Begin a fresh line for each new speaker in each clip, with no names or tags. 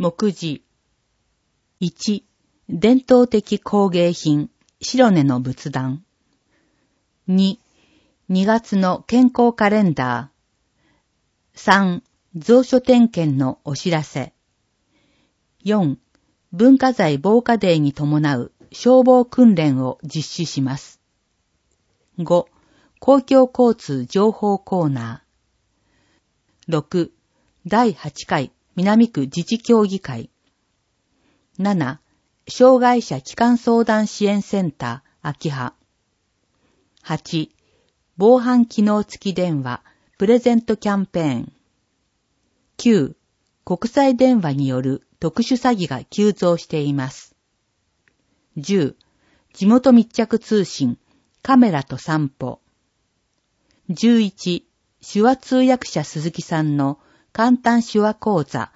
目次。1、伝統的工芸品、白根の仏壇。2、2月の健康カレンダー。3、蔵書点検のお知らせ。4、文化財防火デーに伴う消防訓練を実施します。5、公共交通情報コーナー。6、第8回南区自治協議会。7、障害者帰還相談支援センター秋葉。8、防犯機能付き電話プレゼントキャンペーン。9、国際電話による特殊詐欺が急増しています。10、地元密着通信カメラと散歩。11、手話通訳者鈴木さんの簡単手話講座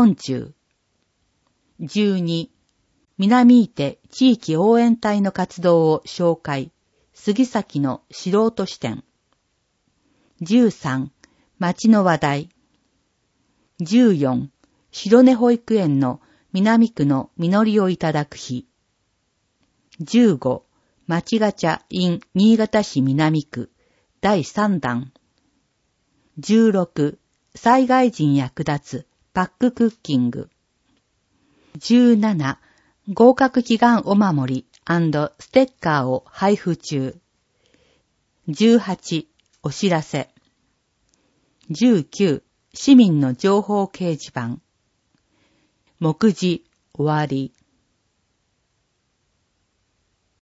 40。12、南伊手地域応援隊の活動を紹介、杉崎の素人視点。13、町の話題。14、白根保育園の南区の実りをいただく日。15、町ガチャ in 新潟市南区第3弾。16、災害時に役立つパッククッキング。17、合格祈願お守り&ステッカーを配布中。18、お知らせ。19、市民の情報掲示板。目次、終わり。